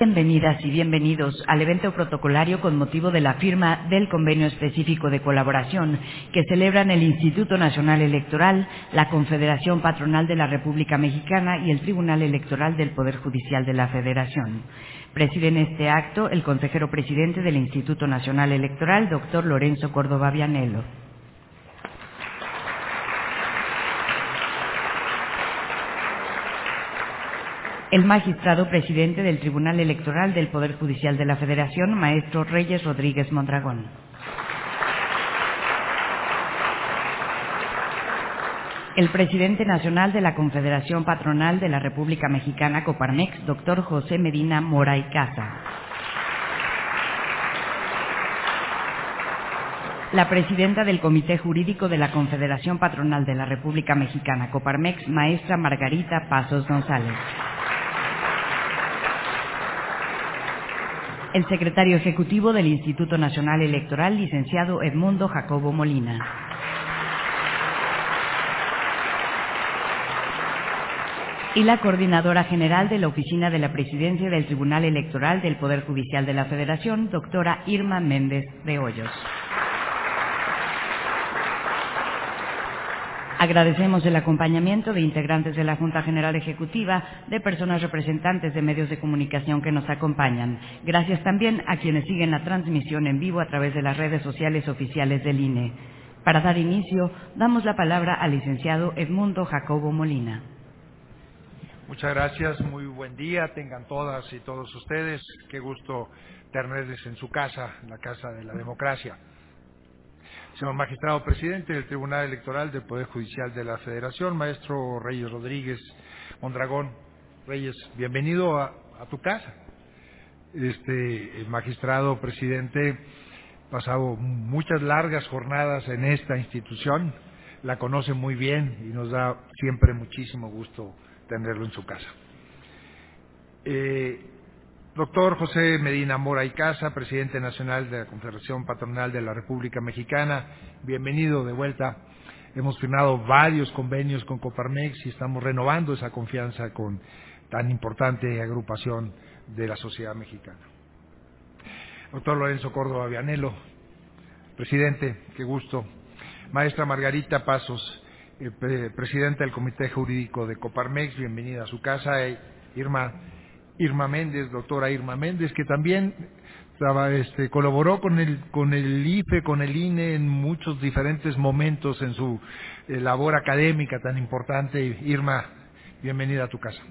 Bienvenidas y bienvenidos al evento protocolario con motivo de la firma del convenio específico de colaboración que celebran el Instituto Nacional Electoral, la Confederación Patronal de la República Mexicana y el Tribunal Electoral del Poder Judicial de la Federación. Presiden este acto el consejero presidente del Instituto Nacional Electoral, doctor Lorenzo Córdoba Vianello. El magistrado presidente del Tribunal Electoral del Poder Judicial de la Federación, maestro Reyes Rodríguez Mondragón. El presidente nacional de la Confederación Patronal de la República Mexicana, Coparmex, doctor José Medina Mora y Casa. La presidenta del Comité Jurídico de la Confederación Patronal de la República Mexicana, Coparmex, maestra Margarita Pasos González. El secretario ejecutivo del Instituto Nacional Electoral, licenciado Edmundo Jacobo Molina. Y la coordinadora general de la Oficina de la Presidencia del Tribunal Electoral del Poder Judicial de la Federación, doctora Irma Méndez de Hoyos. Agradecemos el acompañamiento de integrantes de la Junta General Ejecutiva, de personas representantes de medios de comunicación que nos acompañan. Gracias también a quienes siguen la transmisión en vivo a través de las redes sociales oficiales del INE. Para dar inicio, damos la palabra al licenciado Edmundo Jacobo Molina. Muchas gracias, muy buen día, tengan todas y todos ustedes. Qué gusto tenerles en su casa, la Casa de la Democracia. Señor magistrado presidente del Tribunal Electoral del Poder Judicial de la Federación, maestro Reyes Rodríguez Mondragón. Reyes, bienvenido a tu casa. El magistrado presidente ha pasado muchas largas jornadas en esta institución, la conoce muy bien y nos da siempre muchísimo gusto tenerlo en su casa. Doctor José Medina Mora y Casa, presidente nacional de la Confederación Patronal de la República Mexicana, bienvenido de vuelta. Hemos firmado varios convenios con Coparmex y estamos renovando esa confianza con tan importante agrupación de la sociedad mexicana. Doctor Lorenzo Córdoba Vianello, presidente, qué gusto. Maestra Margarita Pasos, presidenta del Comité Jurídico de Coparmex, bienvenida a su casa. Irma Méndez, doctora Irma Méndez, que también colaboró con el IFE, con el INE en muchos diferentes momentos en su labor académica tan importante. Irma, bienvenida a tu casa.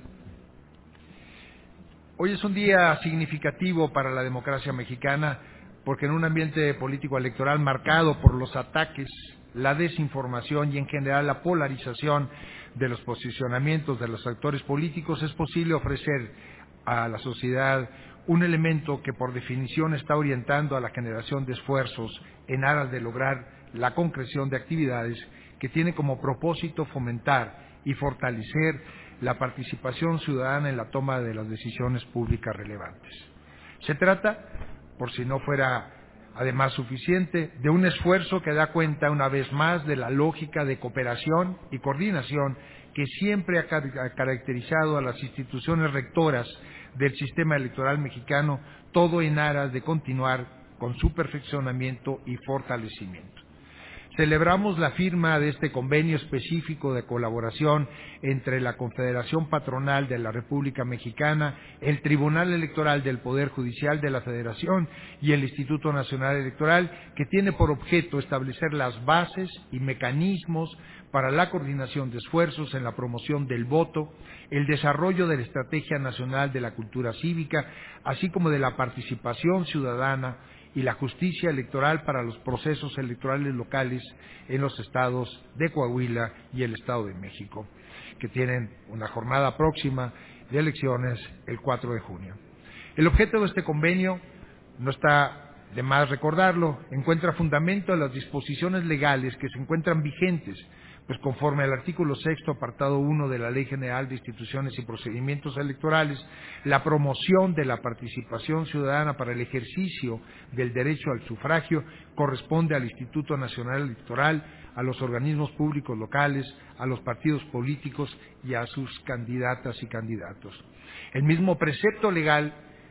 Hoy es un día significativo para la democracia mexicana porque en un ambiente político electoral marcado por los ataques, la desinformación y en general la polarización de los posicionamientos de los actores políticos, es posible ofrecer a la sociedad un elemento que por definición está orientando a la generación de esfuerzos en aras de lograr la concreción de actividades que tiene como propósito fomentar y fortalecer la participación ciudadana en la toma de las decisiones públicas relevantes. Se trata, por si no fuera además suficiente, de un esfuerzo que da cuenta una vez más de la lógica de cooperación y coordinación que siempre ha caracterizado a las instituciones rectoras del sistema electoral mexicano, todo en aras de continuar con su perfeccionamiento y fortalecimiento. Celebramos la firma de este convenio específico de colaboración entre la Confederación Patronal de la República Mexicana, el Tribunal Electoral del Poder Judicial de la Federación y el Instituto Nacional Electoral, que tiene por objeto establecer las bases y mecanismos para la coordinación de esfuerzos en la promoción del voto, el desarrollo de la Estrategia Nacional de la Cultura Cívica, así como de la participación ciudadana y la justicia electoral para los procesos electorales locales en los estados de Coahuila y el Estado de México, que tienen una jornada próxima de elecciones el 4 de junio. El objeto de este convenio, no está de más recordarlo, encuentra fundamento en las disposiciones legales que se encuentran vigentes, pues conforme al artículo 6º, apartado 1 de la Ley General de Instituciones y Procedimientos Electorales, la promoción de la participación ciudadana para el ejercicio del derecho al sufragio corresponde al Instituto Nacional Electoral, a los organismos públicos locales, a los partidos políticos y a sus candidatas y candidatos. El mismo precepto legal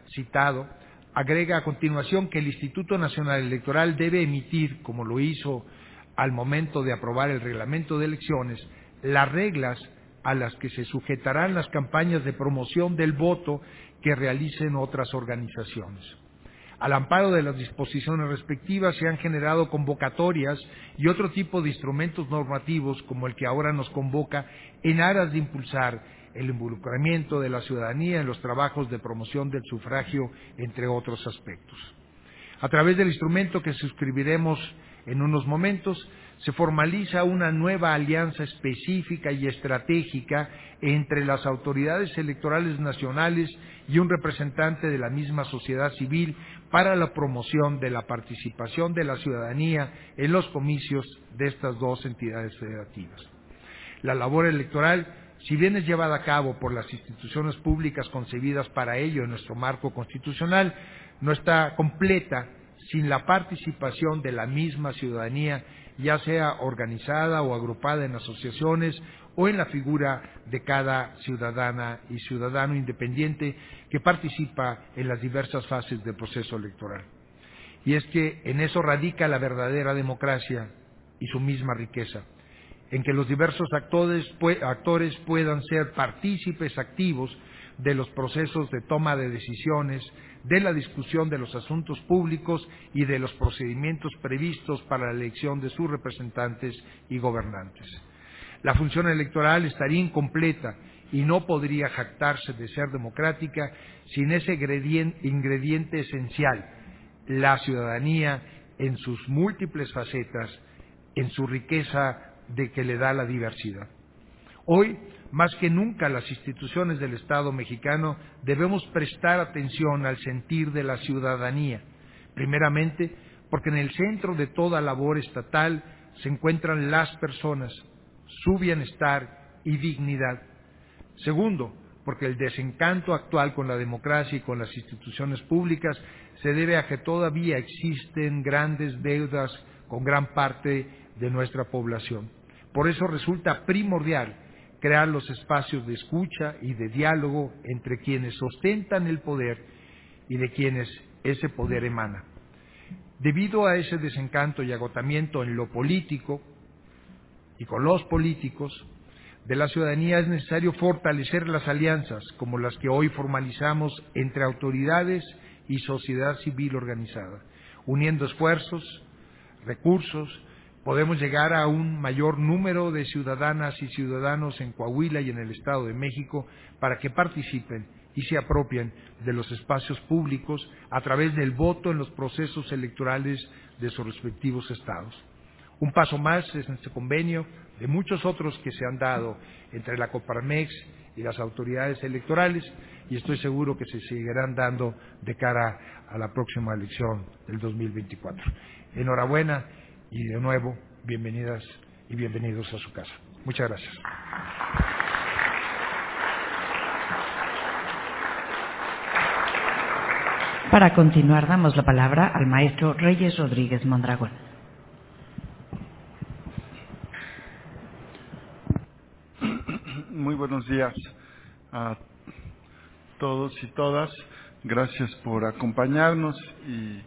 citado, agrega a continuación que el Instituto Nacional Electoral debe emitir, como lo hizo al momento de aprobar el reglamento de elecciones, las reglas a las que se sujetarán las campañas de promoción del voto que realicen otras organizaciones. Al amparo de las disposiciones respectivas se han generado convocatorias y otro tipo de instrumentos normativos como el que ahora nos convoca en aras de impulsar el involucramiento de la ciudadanía en los trabajos de promoción del sufragio, entre otros aspectos. A través del instrumento que suscribiremos en unos momentos, se formaliza una nueva alianza específica y estratégica entre las autoridades electorales nacionales y un representante de la misma sociedad civil para la promoción de la participación de la ciudadanía en los comicios de estas dos entidades federativas. La labor electoral, si bien es llevada a cabo por las instituciones públicas concebidas para ello en nuestro marco constitucional, no está completa sin la participación de la misma ciudadanía, ya sea organizada o agrupada en asociaciones o en la figura de cada ciudadana y ciudadano independiente que participa en las diversas fases del proceso electoral. Y es que en eso radica la verdadera democracia y su misma riqueza, en que los diversos actores puedan ser partícipes activos de los procesos de toma de decisiones, de la discusión de los asuntos públicos y de los procedimientos previstos para la elección de sus representantes y gobernantes. La función electoral estaría incompleta y no podría jactarse de ser democrática sin ese ingrediente esencial, la ciudadanía en sus múltiples facetas, en su riqueza de que le da la diversidad. Hoy, más que nunca, las instituciones del Estado mexicano debemos prestar atención al sentir de la ciudadanía, primeramente porque en el centro de toda labor estatal se encuentran las personas, su bienestar y dignidad. Segundo, porque el desencanto actual con la democracia y con las instituciones públicas se debe a que todavía existen grandes deudas con gran parte de nuestra población. Por eso resulta primordial crear los espacios de escucha y de diálogo entre quienes ostentan el poder y de quienes ese poder emana. Debido a ese desencanto y agotamiento en lo político y con los políticos de la ciudadanía, es necesario fortalecer las alianzas como las que hoy formalizamos entre autoridades y sociedad civil organizada. Uniendo esfuerzos, recursos, podemos llegar a un mayor número de ciudadanas y ciudadanos en Coahuila y en el Estado de México para que participen y se apropien de los espacios públicos a través del voto en los procesos electorales de sus respectivos estados. Un paso más es este convenio de muchos otros que se han dado entre la Coparmex y las autoridades electorales, y estoy seguro que se seguirán dando de cara a la próxima elección del 2024. Enhorabuena y de nuevo, bienvenidas y bienvenidos a su casa. Muchas gracias. Para continuar, damos la palabra al maestro Reyes Rodríguez Mondragón. Muy buenos días a todos y todas. Gracias por acompañarnos y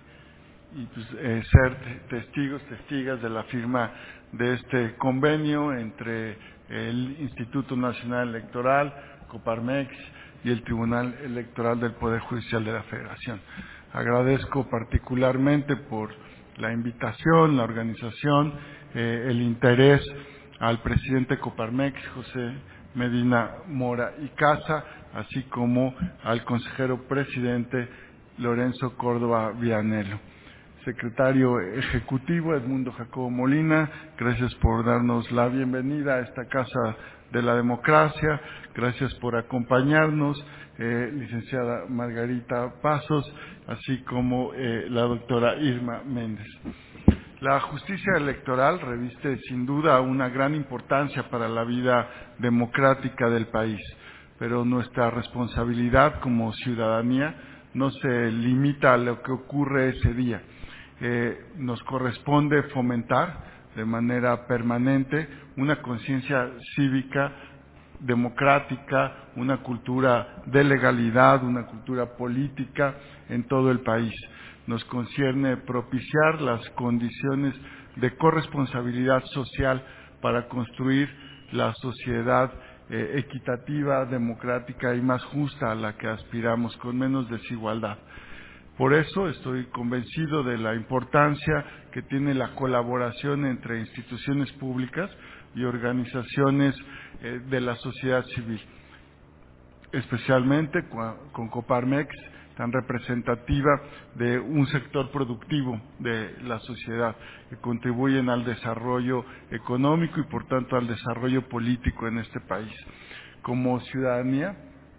ser testigas de la firma de este convenio entre el Instituto Nacional Electoral, Coparmex y el Tribunal Electoral del Poder Judicial de la Federación. Agradezco particularmente por la invitación, la organización, el interés al presidente Coparmex, José Medina Mora y Casa, así como al consejero presidente Lorenzo Córdoba Vianello. Secretario Ejecutivo Edmundo Jacobo Molina, gracias por darnos la bienvenida a esta Casa de la Democracia, gracias por acompañarnos, licenciada Margarita Pasos, así como la doctora Irma Méndez. La justicia electoral reviste sin duda una gran importancia para la vida democrática del país, pero nuestra responsabilidad como ciudadanía no se limita a lo que ocurre ese día. Nos corresponde fomentar de manera permanente una conciencia cívica democrática, una cultura de legalidad, una cultura política en todo el país. Nos concierne propiciar las condiciones de corresponsabilidad social para construir la sociedad equitativa, democrática y más justa a la que aspiramos, con menos desigualdad. Por eso estoy convencido de la importancia que tiene la colaboración entre instituciones públicas y organizaciones de la sociedad civil, especialmente con Coparmex, tan representativa de un sector productivo de la sociedad, que contribuyen al desarrollo económico y por tanto al desarrollo político en este país. Como ciudadanía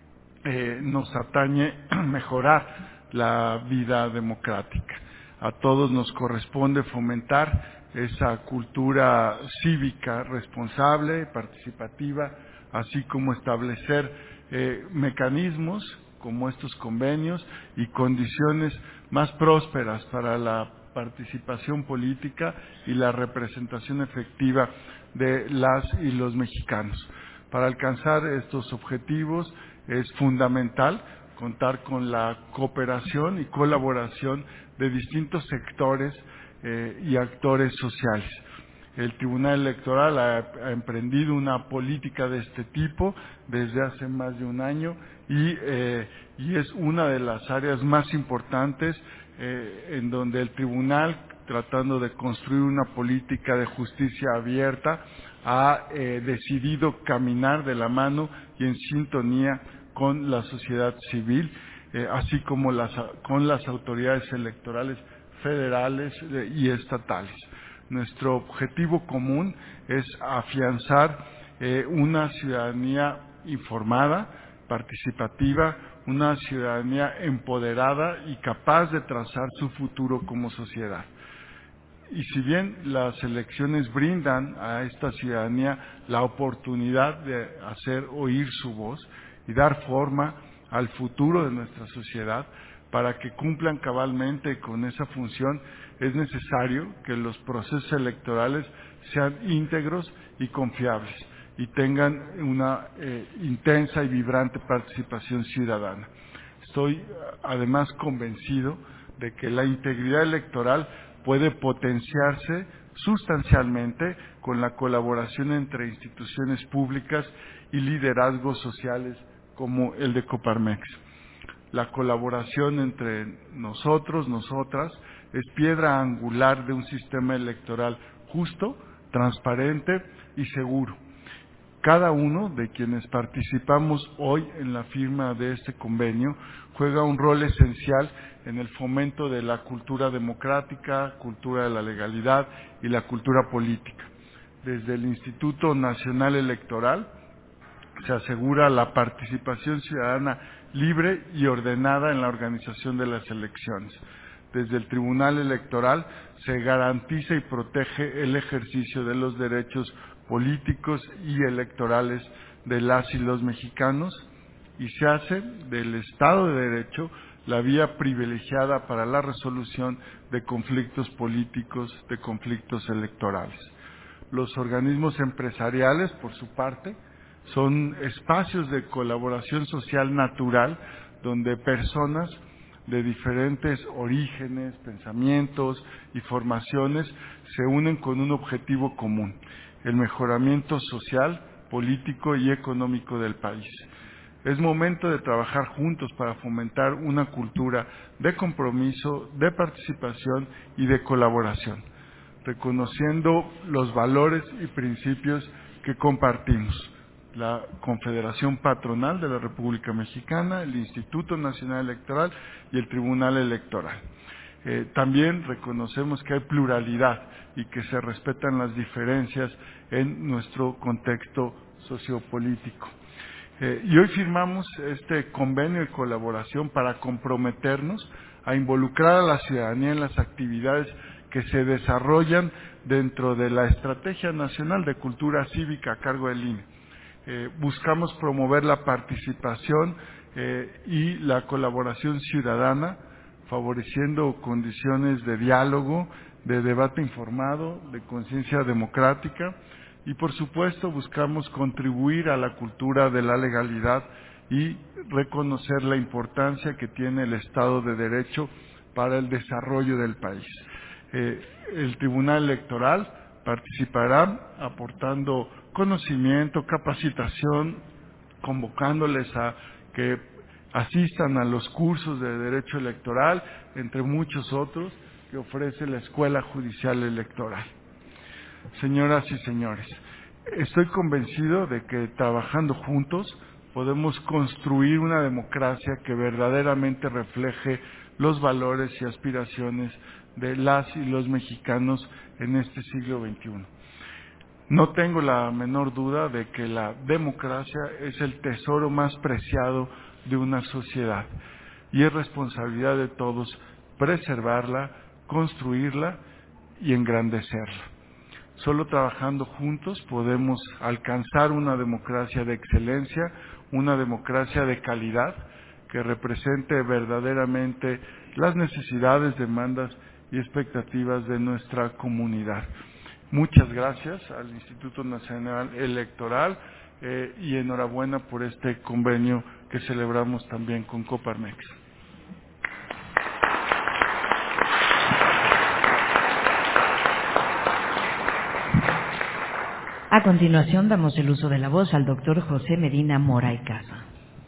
nos atañe mejorar la vida democrática. A todos nos corresponde fomentar esa cultura cívica responsable, participativa, así como establecer mecanismos como estos convenios y condiciones más prósperas para la participación política y la representación efectiva de las y los mexicanos. Para alcanzar estos objetivos es fundamental contar con la cooperación y colaboración de distintos sectores y actores sociales. El Tribunal Electoral ha emprendido una política de este tipo desde hace más de un año y es una de las áreas más importantes en donde el Tribunal, tratando de construir una política de justicia abierta, ha decidido caminar de la mano y en sintonía con la sociedad civil, así como con las autoridades electorales federales y estatales. Nuestro objetivo común es afianzar una ciudadanía informada, participativa, una ciudadanía empoderada y capaz de trazar su futuro como sociedad. Y si bien las elecciones brindan a esta ciudadanía la oportunidad de hacer oír su voz y dar forma al futuro de nuestra sociedad, para que cumplan cabalmente con esa función, es necesario que los procesos electorales sean íntegros y confiables y tengan una intensa y vibrante participación ciudadana. Estoy además convencido de que la integridad electoral puede potenciarse sustancialmente con la colaboración entre instituciones públicas y liderazgos sociales como el de Coparmex. La colaboración entre nosotros, nosotras, es piedra angular de un sistema electoral justo, transparente y seguro. Cada uno de quienes participamos hoy en la firma de este convenio juega un rol esencial en el fomento de la cultura democrática, cultura de la legalidad y la cultura política. Desde el Instituto Nacional Electoral se asegura la participación ciudadana libre y ordenada en la organización de las elecciones. Desde el Tribunal Electoral se garantiza y protege el ejercicio de los derechos políticos y electorales de las y los mexicanos y se hace del Estado de Derecho la vía privilegiada para la resolución de conflictos políticos, de conflictos electorales. Los organismos empresariales, por su parte, son espacios de colaboración social natural donde personas de diferentes orígenes, pensamientos y formaciones se unen con un objetivo común, el mejoramiento social, político y económico del país. Es momento de trabajar juntos para fomentar una cultura de compromiso, de participación y de colaboración, reconociendo los valores y principios que compartimos. La Confederación Patronal de la República Mexicana, el Instituto Nacional Electoral y el Tribunal Electoral. También reconocemos que hay pluralidad y que se respetan las diferencias en nuestro contexto sociopolítico. Y hoy firmamos este convenio de colaboración para comprometernos a involucrar a la ciudadanía en las actividades que se desarrollan dentro de la Estrategia Nacional de Cultura Cívica a cargo del INE. Buscamos promover la participación y la colaboración ciudadana, favoreciendo condiciones de diálogo, de debate informado, de conciencia democrática, y por supuesto buscamos contribuir a la cultura de la legalidad y reconocer la importancia que tiene el Estado de Derecho para el desarrollo del país. El Tribunal Electoral participará aportando conocimiento, capacitación, convocándoles a que asistan a los cursos de Derecho Electoral, entre muchos otros que ofrece la Escuela Judicial Electoral. Señoras y señores, estoy convencido de que trabajando juntos podemos construir una democracia que verdaderamente refleje los valores y aspiraciones de las y los mexicanos en este siglo XXI. No tengo la menor duda de que la democracia es el tesoro más preciado de una sociedad y es responsabilidad de todos preservarla, construirla y engrandecerla. Solo trabajando juntos podemos alcanzar una democracia de excelencia, una democracia de calidad que represente verdaderamente las necesidades, demandas y expectativas de nuestra comunidad. Muchas gracias al Instituto Nacional Electoral y enhorabuena por este convenio que celebramos también con Coparmex. A continuación damos el uso de la voz al doctor José Medina Mora y Casa.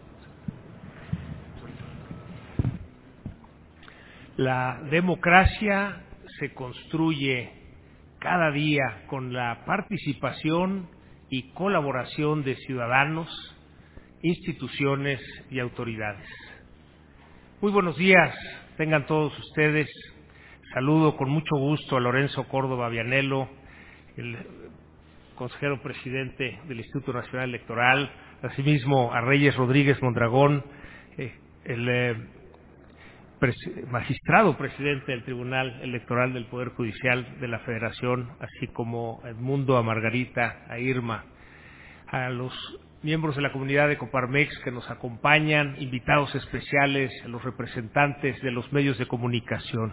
La democracia se construye cada día con la participación y colaboración de ciudadanos, instituciones y autoridades. Muy buenos días, tengan todos ustedes. Saludo con mucho gusto a Lorenzo Córdoba Vianello, el consejero presidente del Instituto Nacional Electoral, asimismo a Reyes Rodríguez Mondragón, el magistrado presidente del Tribunal Electoral del Poder Judicial de la Federación, así como a Edmundo, a Margarita, a Irma, a los miembros de la comunidad de Coparmex que nos acompañan, invitados especiales, a los representantes de los medios de comunicación.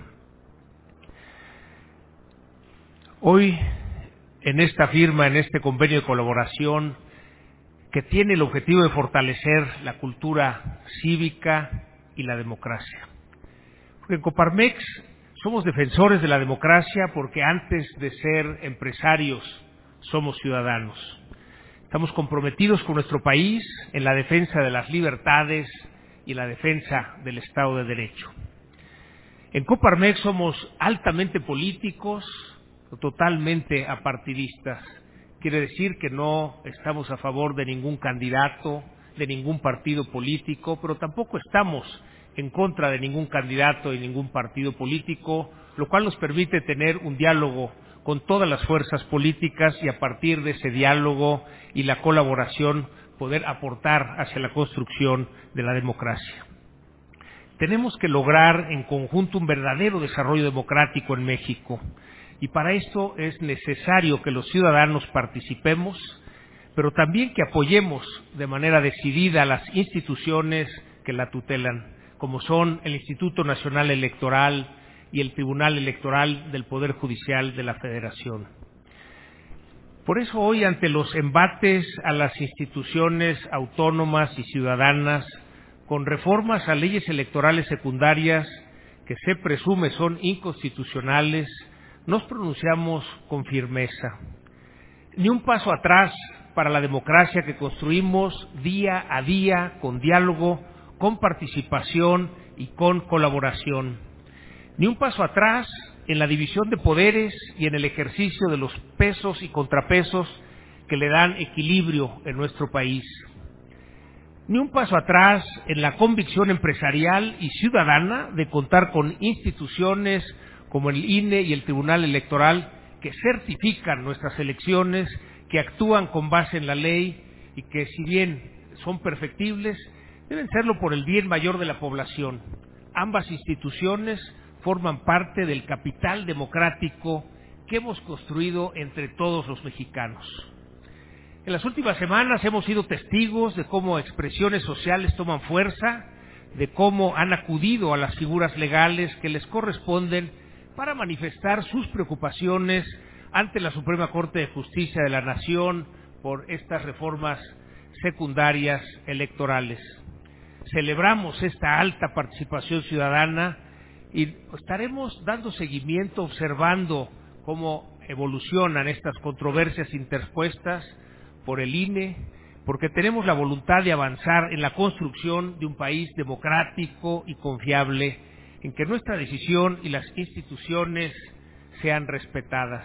Hoy, en esta firma, en este convenio de colaboración, que tiene el objetivo de fortalecer la cultura cívica y la democracia. Porque en Coparmex somos defensores de la democracia porque antes de ser empresarios somos ciudadanos. Estamos comprometidos con nuestro país en la defensa de las libertades y la defensa del Estado de Derecho. En Coparmex somos altamente políticos, totalmente apartidistas. Quiere decir que no estamos a favor de ningún candidato, de ningún partido político, pero tampoco estamos en contra de ningún candidato y ningún partido político, lo cual nos permite tener un diálogo con todas las fuerzas políticas y a partir de ese diálogo y la colaboración poder aportar hacia la construcción de la democracia. Tenemos que lograr en conjunto un verdadero desarrollo democrático en México y para esto es necesario que los ciudadanos participemos, pero también que apoyemos de manera decidida a las instituciones que la tutelan, como son el Instituto Nacional Electoral y el Tribunal Electoral del Poder Judicial de la Federación. Por eso hoy, ante los embates a las instituciones autónomas y ciudadanas, con reformas a leyes electorales secundarias que se presume son inconstitucionales, nos pronunciamos con firmeza. Ni un paso atrás para la democracia que construimos día a día con diálogo, con participación y con colaboración. Ni un paso atrás en la división de poderes y en el ejercicio de los pesos y contrapesos que le dan equilibrio en nuestro país. Ni un paso atrás en la convicción empresarial y ciudadana de contar con instituciones como el INE y el Tribunal Electoral que certifican nuestras elecciones, que actúan con base en la ley y que si bien son perfectibles, deben serlo por el bien mayor de la población. Ambas instituciones forman parte del capital democrático que hemos construido entre todos los mexicanos. En las últimas semanas hemos sido testigos de cómo expresiones sociales toman fuerza, de cómo han acudido a las figuras legales que les corresponden para manifestar sus preocupaciones ante la Suprema Corte de Justicia de la Nación por estas reformas secundarias electorales. Celebramos esta alta participación ciudadana y estaremos dando seguimiento, observando cómo evolucionan estas controversias interpuestas por el INE, porque tenemos la voluntad de avanzar en la construcción de un país democrático y confiable, en que nuestra decisión y las instituciones sean respetadas.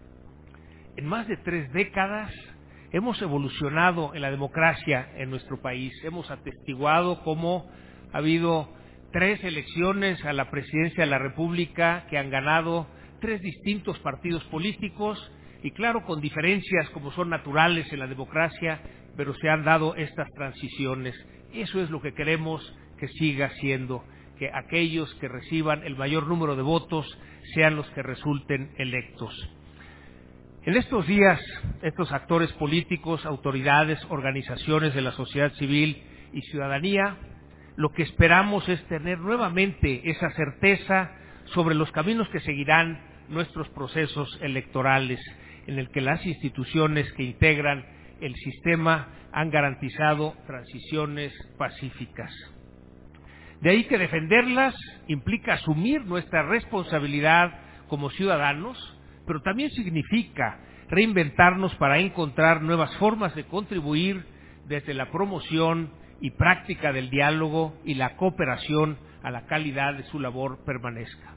En más de 3 décadas hemos evolucionado en la democracia en nuestro país. Hemos atestiguado cómo ha habido 3 elecciones a la presidencia de la República que han ganado 3 distintos partidos políticos y claro, con diferencias como son naturales en la democracia, pero se han dado estas transiciones. Eso es lo que queremos que siga siendo, que aquellos que reciban el mayor número de votos sean los que resulten electos. En estos días, estos actores políticos, autoridades, organizaciones de la sociedad civil y ciudadanía, lo que esperamos es tener nuevamente esa certeza sobre los caminos que seguirán nuestros procesos electorales, en el que las instituciones que integran el sistema han garantizado transiciones pacíficas. De ahí que defenderlas implica asumir nuestra responsabilidad como ciudadanos, pero también significa reinventarnos para encontrar nuevas formas de contribuir desde la promoción y práctica del diálogo y la cooperación a la calidad de su labor permanezca.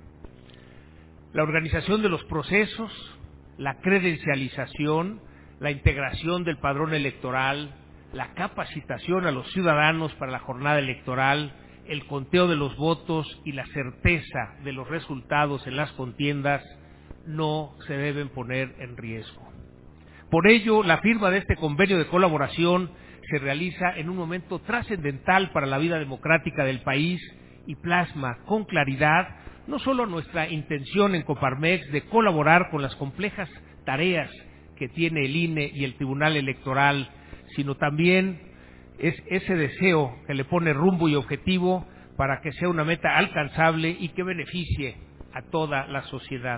La organización de los procesos, la credencialización, la integración del padrón electoral, la capacitación a los ciudadanos para la jornada electoral, el conteo de los votos y la certeza de los resultados en las contiendas no se deben poner en riesgo. Por ello, la firma de este convenio de colaboración se realiza en un momento trascendental para la vida democrática del país y plasma con claridad no solo nuestra intención en Coparmex de colaborar con las complejas tareas que tiene el INE y el Tribunal Electoral, sino también es ese deseo que le pone rumbo y objetivo para que sea una meta alcanzable y que beneficie a toda la sociedad.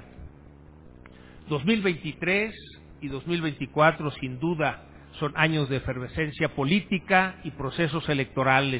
2023 y 2024 sin duda son años de efervescencia política y procesos electorales.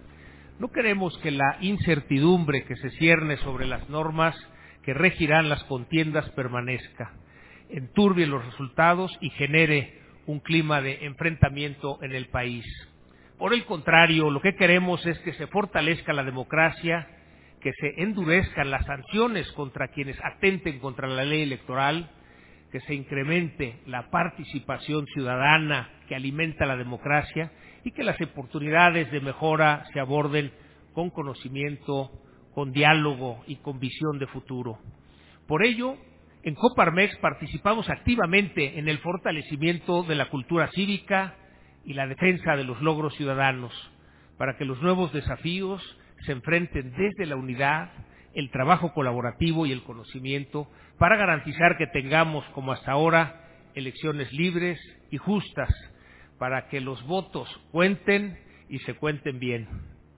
No queremos que la incertidumbre que se cierne sobre las normas que regirán las contiendas permanezca, enturbie los resultados y genere un clima de enfrentamiento en el país. Por el contrario, lo que queremos es que se fortalezca la democracia, que se endurezcan las sanciones contra quienes atenten contra la ley electoral, que se incremente la participación ciudadana que alimenta la democracia y que las oportunidades de mejora se aborden con conocimiento, con diálogo y con visión de futuro. Por ello, en Coparmex participamos activamente en el fortalecimiento de la cultura cívica y la defensa de los logros ciudadanos, para que los nuevos desafíos se enfrenten desde la unidad, el trabajo colaborativo y el conocimiento, para garantizar que tengamos, como hasta ahora, elecciones libres y justas, para que los votos cuenten y se cuenten bien.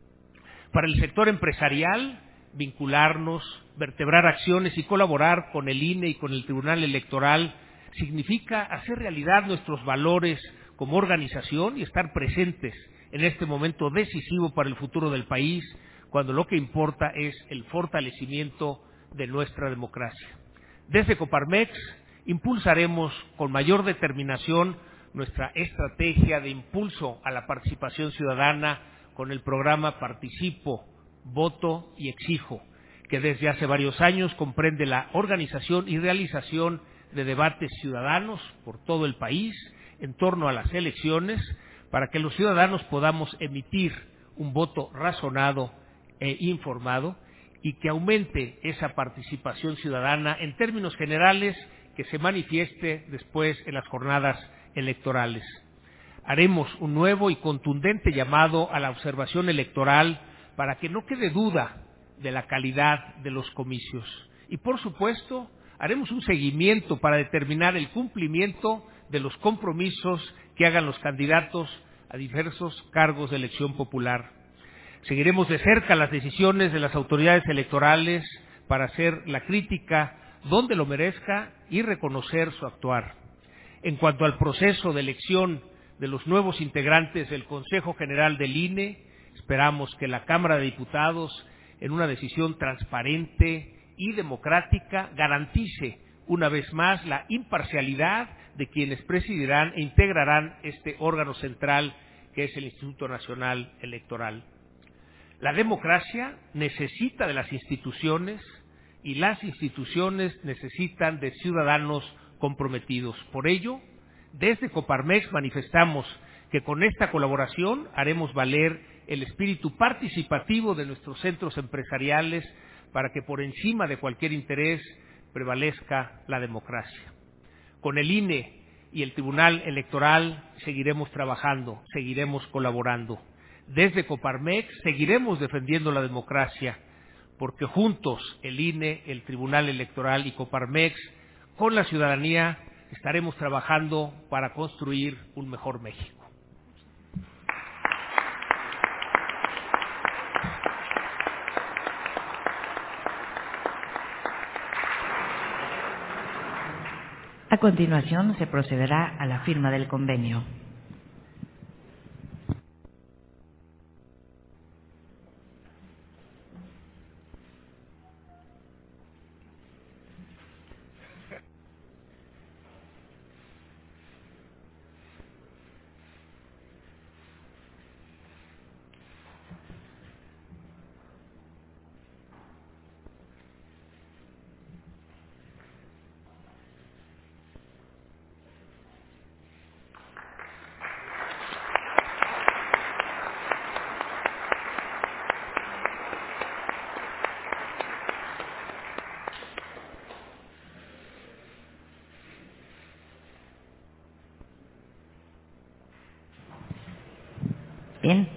Para el sector empresarial, vincularnos, vertebrar acciones y colaborar con el INE y con el Tribunal Electoral significa hacer realidad nuestros valores como organización y estar presentes en este momento decisivo para el futuro del país, cuando lo que importa es el fortalecimiento de nuestra democracia. Desde Coparmex impulsaremos con mayor determinación nuestra estrategia de impulso a la participación ciudadana con el programa Participo, Voto y Exijo, que desde hace varios años comprende la organización y realización de debates ciudadanos por todo el país en torno a las elecciones, para que los ciudadanos podamos emitir un voto razonado e informado y que aumente esa participación ciudadana en términos generales, que se manifieste después en las jornadas electorales. Haremos un nuevo y contundente llamado a la observación electoral para que no quede duda de la calidad de los comicios. Y por supuesto, haremos un seguimiento para determinar el cumplimiento de los compromisos que hagan los candidatos a diversos cargos de elección popular. Seguiremos de cerca las decisiones de las autoridades electorales para hacer la crítica donde lo merezca y reconocer su actuar. En cuanto al proceso de elección de los nuevos integrantes del Consejo General del INE, esperamos que la Cámara de Diputados, en una decisión transparente y democrática, garantice una vez más la imparcialidad de quienes presidirán e integrarán este órgano central que es el Instituto Nacional Electoral. La democracia necesita de las instituciones y las instituciones necesitan de ciudadanos comprometidos. Por ello, desde Coparmex manifestamos que con esta colaboración haremos valer el espíritu participativo de nuestros centros empresariales para que por encima de cualquier interés prevalezca la democracia. Con el INE y el Tribunal Electoral seguiremos trabajando, seguiremos colaborando. Desde Coparmex seguiremos defendiendo la democracia, porque juntos el INE, el Tribunal Electoral y Coparmex, con la ciudadanía, estaremos trabajando para construir un mejor México. A continuación, se procederá a la firma del convenio. Bien.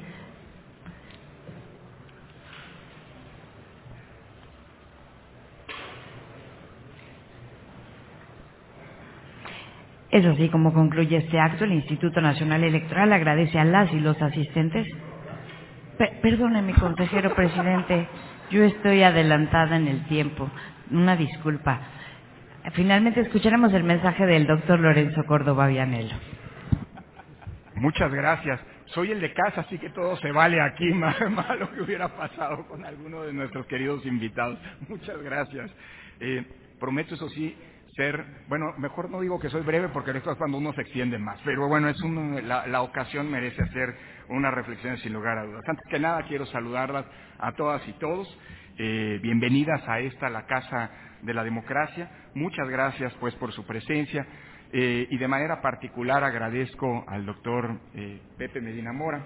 Es así como concluye este acto. El Instituto Nacional Electoral agradece a las y los asistentes. Perdone, mi consejero presidente, yo estoy adelantada en el tiempo. Una disculpa. Finalmente escucharemos el mensaje del doctor Lorenzo Córdoba Vianello. Muchas gracias. Soy el de casa, así que todo se vale aquí, más lo que hubiera pasado con alguno de nuestros queridos invitados. Muchas gracias. Prometo, eso sí, bueno, mejor no digo que soy breve porque esto es cuando uno se extiende más, pero bueno, la ocasión merece hacer unas reflexiones sin lugar a dudas. Antes que nada, quiero saludarlas a todas y todos. Bienvenidas a la Casa de la Democracia. Muchas gracias, pues, por su presencia. Y de manera particular agradezco al doctor Pepe Medina Mora,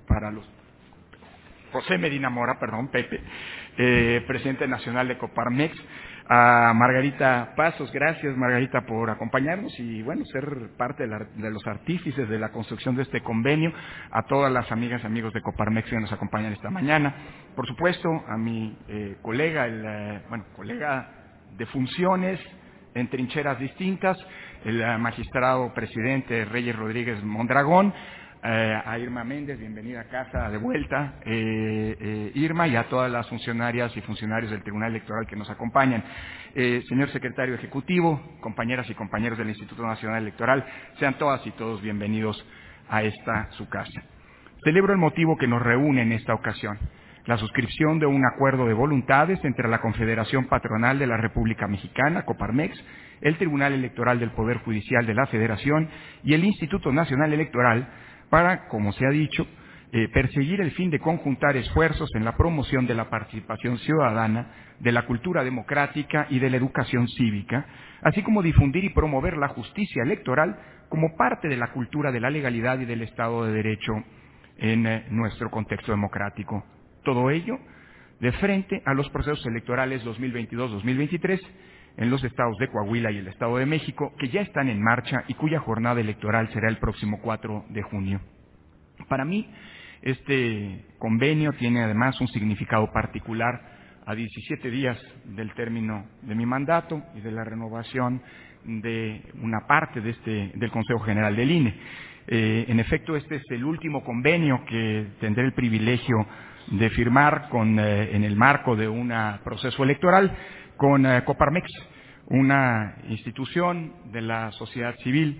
José Medina Mora, perdón, Pepe, presidente nacional de Coparmex, a Margarita Pasos, gracias Margarita por acompañarnos y bueno, ser parte de los artífices de la construcción de este convenio, a todas las amigas y amigos de Coparmex que nos acompañan esta mañana, por supuesto a mi colega, colega de funciones, en trincheras distintas, el magistrado presidente Reyes Rodríguez Mondragón, a Irma Méndez, bienvenida a casa de vuelta, Irma, y a todas las funcionarias y funcionarios del Tribunal Electoral que nos acompañan. Señor secretario ejecutivo, compañeras y compañeros del Instituto Nacional Electoral, sean todas y todos bienvenidos a su casa. Celebro el motivo que nos reúne en esta ocasión, la suscripción de un acuerdo de voluntades entre la Confederación Patronal de la República Mexicana, Coparmex, el Tribunal Electoral del Poder Judicial de la Federación y el Instituto Nacional Electoral para, como se ha dicho, perseguir el fin de conjuntar esfuerzos en la promoción de la participación ciudadana, de la cultura democrática y de la educación cívica, así como difundir y promover la justicia electoral como parte de la cultura de la legalidad y del Estado de Derecho en nuestro contexto democrático. Todo ello de frente a los procesos electorales 2022-2023 en los estados de Coahuila y el Estado de México, que ya están en marcha y cuya jornada electoral será el próximo 4 de junio. Para mí, este convenio tiene además un significado particular a 17 días del término de mi mandato y de la renovación de una parte del Consejo General del INE. En efecto, este es el último convenio que tendré el privilegio de firmar en el marco de un proceso electoral con Coparmex, una institución de la sociedad civil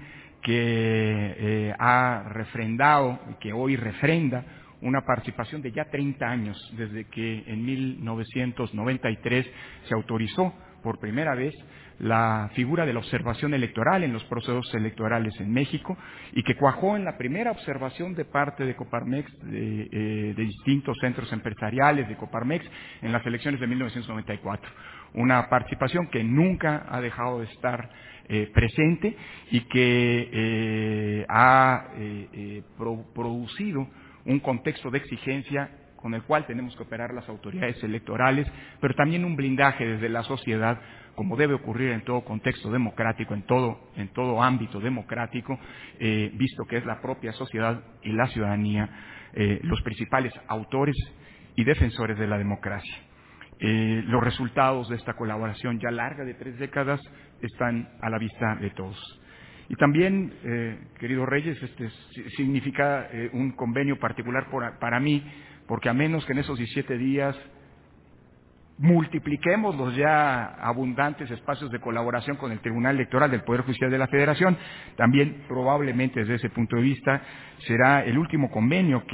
que ha refrendado, que hoy refrenda, una participación de ya 30 años, desde que en 1993 se autorizó por primera vez la figura de la observación electoral en los procesos electorales en México, y que cuajó en la primera observación de parte de Coparmex, de distintos centros empresariales de Coparmex, en las elecciones de 1994. Una participación que nunca ha dejado de estar presente y que ha producido un contexto de exigencia con el cual tenemos que operar las autoridades electorales, pero también un blindaje desde la sociedad, como debe ocurrir en todo contexto democrático, en todo ámbito democrático, visto que es la propia sociedad y la ciudadanía los principales autores y defensores de la democracia. Los resultados de esta colaboración ya larga de 3 décadas están a la vista de todos. Y también, querido Reyes, significa un convenio particular para mí, porque a menos que en esos 17 días multipliquemos los ya abundantes espacios de colaboración con el Tribunal Electoral del Poder Judicial de la Federación, también probablemente desde ese punto de vista será el último convenio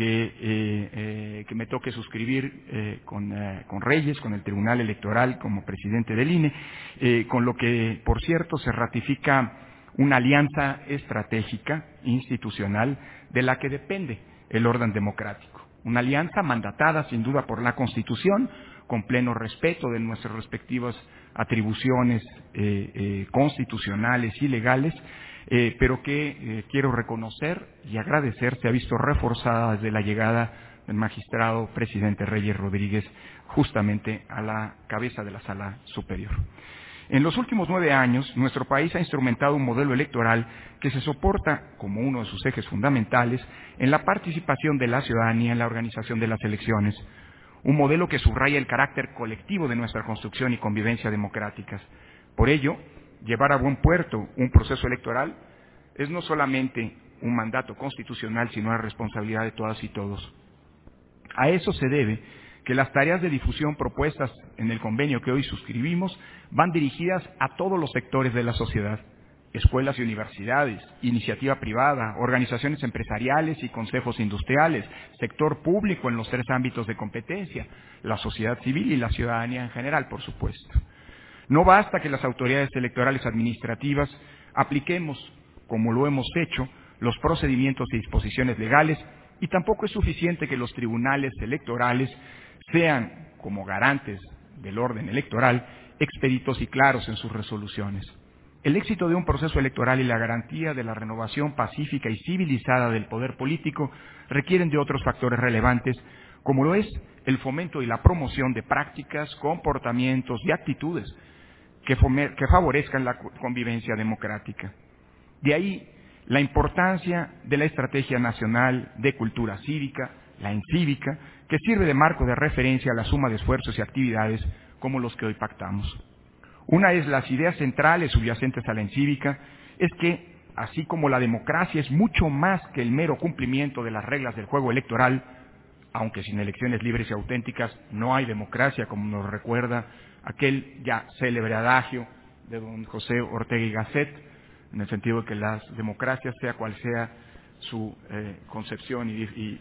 que me toque suscribir con Reyes, con el Tribunal Electoral como presidente del INE, con lo que, por cierto, se ratifica una alianza estratégica, institucional, de la que depende el orden democrático. Una alianza mandatada, sin duda, por la Constitución, con pleno respeto de nuestras respectivas atribuciones constitucionales y legales, pero que quiero reconocer y agradecer se ha visto reforzada desde la llegada del magistrado presidente Reyes Rodríguez, justamente a la cabeza de la Sala Superior. En los últimos 9 años, nuestro país ha instrumentado un modelo electoral que se soporta como uno de sus ejes fundamentales en la participación de la ciudadanía en la organización de las elecciones, un modelo que subraya el carácter colectivo de nuestra construcción y convivencia democráticas. Por ello, llevar a buen puerto un proceso electoral es no solamente un mandato constitucional, sino una responsabilidad de todas y todos. A eso se debe que las tareas de difusión propuestas en el convenio que hoy suscribimos van dirigidas a todos los sectores de la sociedad: escuelas y universidades, iniciativa privada, organizaciones empresariales y consejos industriales, sector público en los 3 ámbitos de competencia, la sociedad civil y la ciudadanía en general, por supuesto. No basta que las autoridades electorales administrativas apliquemos, como lo hemos hecho, los procedimientos y disposiciones legales, y tampoco es suficiente que los tribunales electorales sean, como garantes del orden electoral, expeditos y claros en sus resoluciones. El éxito de un proceso electoral y la garantía de la renovación pacífica y civilizada del poder político requieren de otros factores relevantes, como lo es el fomento y la promoción de prácticas, comportamientos y actitudes que favorezcan la convivencia democrática. De ahí la importancia de la Estrategia Nacional de Cultura Cívica, la ENCívica, que sirve de marco de referencia a la suma de esfuerzos y actividades como los que hoy pactamos. Una de las ideas centrales subyacentes a la ENCívica es que, así como la democracia es mucho más que el mero cumplimiento de las reglas del juego electoral, aunque sin elecciones libres y auténticas no hay democracia, como nos recuerda aquel ya célebre adagio de don José Ortega y Gasset, en el sentido de que las democracias, sea cual sea su concepción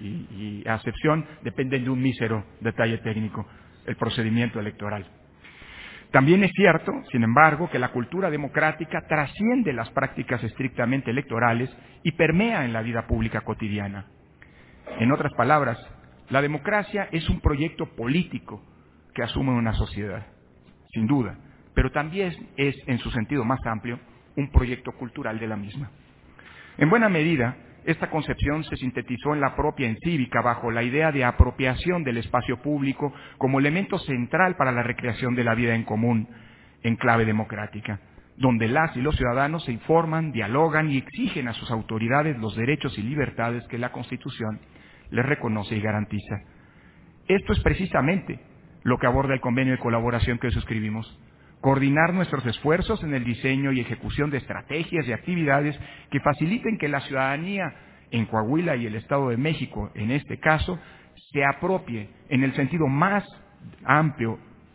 y acepción, dependen de un mísero detalle técnico: el procedimiento electoral. También es cierto, sin embargo, que la cultura democrática trasciende las prácticas estrictamente electorales y permea en la vida pública cotidiana. En otras palabras, la democracia es un proyecto político que asume una sociedad, sin duda, pero también es, en su sentido más amplio, un proyecto cultural de la misma. En buena medida, esta concepción se sintetizó en la propia ENCívica bajo la idea de apropiación del espacio público como elemento central para la recreación de la vida en común en clave democrática, donde las y los ciudadanos se informan, dialogan y exigen a sus autoridades los derechos y libertades que la Constitución les reconoce y garantiza. Esto es precisamente lo que aborda el convenio de colaboración que hoy suscribimos: coordinar nuestros esfuerzos en el diseño y ejecución de estrategias y actividades que faciliten que la ciudadanía en Coahuila y el Estado de México, en este caso, se apropie en el sentido más amplio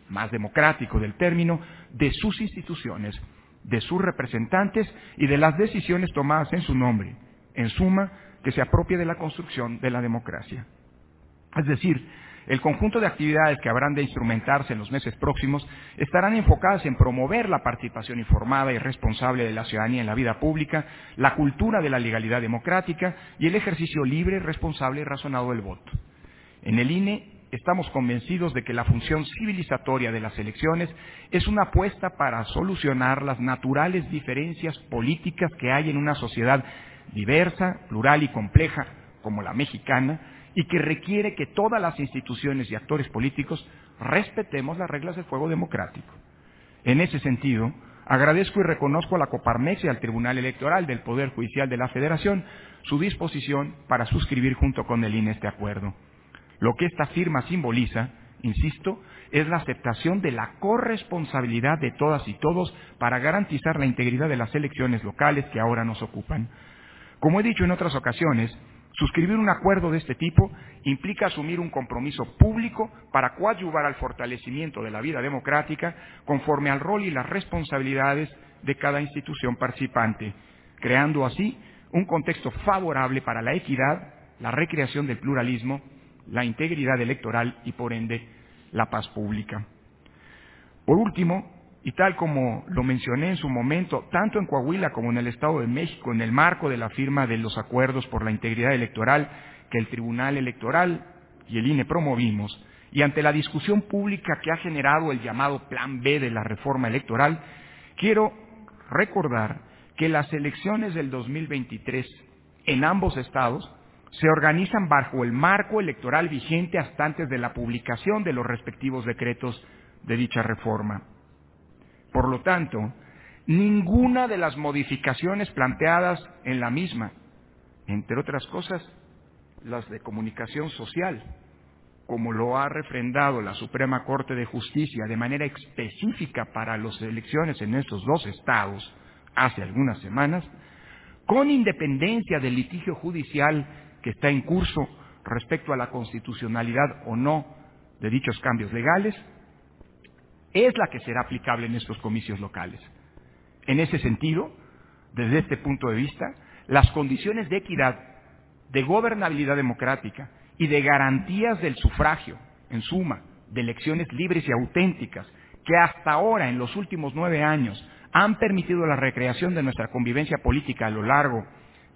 más democrático del término, de sus instituciones, de sus representantes y de las decisiones tomadas en su nombre, en suma, que se apropie de la construcción de la democracia. Es decir, el conjunto de actividades que habrán de instrumentarse en los meses próximos estarán enfocadas en promover la participación informada y responsable de la ciudadanía en la vida pública, la cultura de la legalidad democrática y el ejercicio libre, responsable y razonado del voto. En el INE estamos convencidos de que la función civilizatoria de las elecciones es una apuesta para solucionar las naturales diferencias políticas que hay en una sociedad diversa, plural y compleja como la mexicana, y que requiere que todas las instituciones y actores políticos respetemos las reglas del juego democrático. En ese sentido, agradezco y reconozco a la Coparmex y al Tribunal Electoral del Poder Judicial de la Federación su disposición para suscribir junto con el INE este acuerdo. Lo que esta firma simboliza, insisto, es la aceptación de la corresponsabilidad de todas y todos para garantizar la integridad de las elecciones locales que ahora nos ocupan. Como he dicho en otras ocasiones, suscribir un acuerdo de este tipo implica asumir un compromiso público para coadyuvar al fortalecimiento de la vida democrática conforme al rol y las responsabilidades de cada institución participante, creando así un contexto favorable para la equidad, la recreación del pluralismo, la integridad electoral y, por ende, la paz pública. Por último, y tal como lo mencioné en su momento, tanto en Coahuila como en el Estado de México, en el marco de la firma de los acuerdos por la integridad electoral que el Tribunal Electoral y el INE promovimos, y ante la discusión pública que ha generado el llamado Plan B de la reforma electoral, quiero recordar que las elecciones del 2023 en ambos estados se organizan bajo el marco electoral vigente hasta antes de la publicación de los respectivos decretos de dicha reforma. Por lo tanto, ninguna de las modificaciones planteadas en la misma, entre otras cosas, las de comunicación social, como lo ha refrendado la Suprema Corte de Justicia de manera específica para las elecciones en estos dos estados hace algunas semanas, con independencia del litigio judicial que está en curso respecto a la constitucionalidad o no de dichos cambios legales, es la que será aplicable en estos comicios locales. En ese sentido, desde este punto de vista, las condiciones de equidad, de gobernabilidad democrática y de garantías del sufragio, en suma, de elecciones libres y auténticas, que hasta ahora, en los últimos 9 años, han permitido la recreación de nuestra convivencia política a lo largo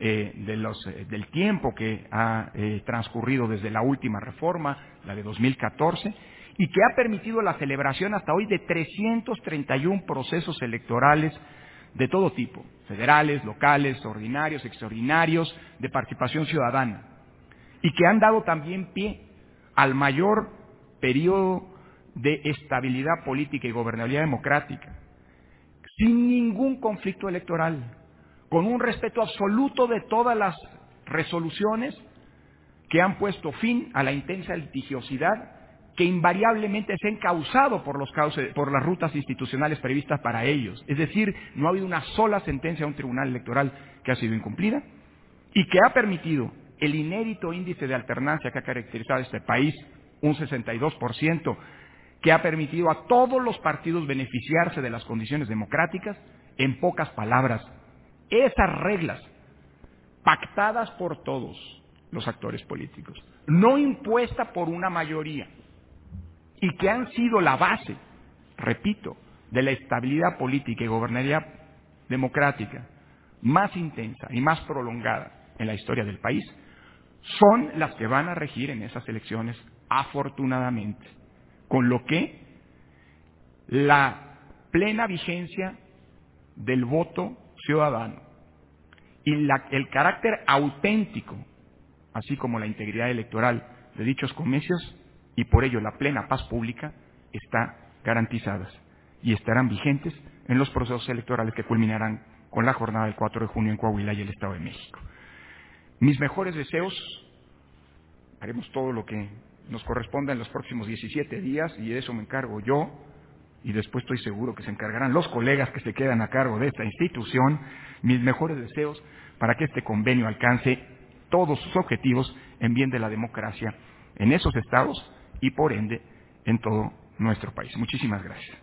del tiempo que ha transcurrido desde la última reforma, la de 2014, y que ha permitido la celebración hasta hoy de 331 procesos electorales de todo tipo, federales, locales, ordinarios, extraordinarios, de participación ciudadana, y que han dado también pie al mayor periodo de estabilidad política y gobernabilidad democrática, sin ningún conflicto electoral, con un respeto absoluto de todas las resoluciones que han puesto fin a la intensa litigiosidad que invariablemente se ha encauzado por las rutas institucionales previstas para ellos. Es decir, no ha habido una sola sentencia de un tribunal electoral que ha sido incumplida y que ha permitido el inédito índice de alternancia que ha caracterizado a este país, un 62%, que ha permitido a todos los partidos beneficiarse de las condiciones democráticas. En pocas palabras, esas reglas pactadas por todos los actores políticos, no impuestas por una mayoría, y que han sido la base, repito, de la estabilidad política y gobernabilidad democrática más intensa y más prolongada en la historia del país, son las que van a regir en esas elecciones, afortunadamente, con lo que la plena vigencia del voto ciudadano y el carácter auténtico, así como la integridad electoral de dichos comicios, y por ello la plena paz pública, está garantizadas y estarán vigentes en los procesos electorales que culminarán con la jornada del 4 de junio en Coahuila y el Estado de México. Mis mejores deseos, haremos todo lo que nos corresponda en los próximos 17 días y de eso me encargo yo y después estoy seguro que se encargarán los colegas que se quedan a cargo de esta institución. Mis mejores deseos para que este convenio alcance todos sus objetivos en bien de la democracia en esos estados y por ende en todo nuestro país. Muchísimas gracias.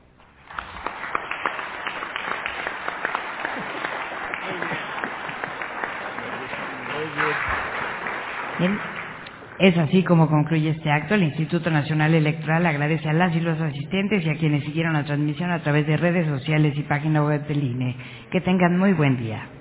Bien. Es así como concluye este acto. El Instituto Nacional Electoral agradece a las y los asistentes y a quienes siguieron la transmisión a través de redes sociales y página web del INE. Que tengan muy buen día.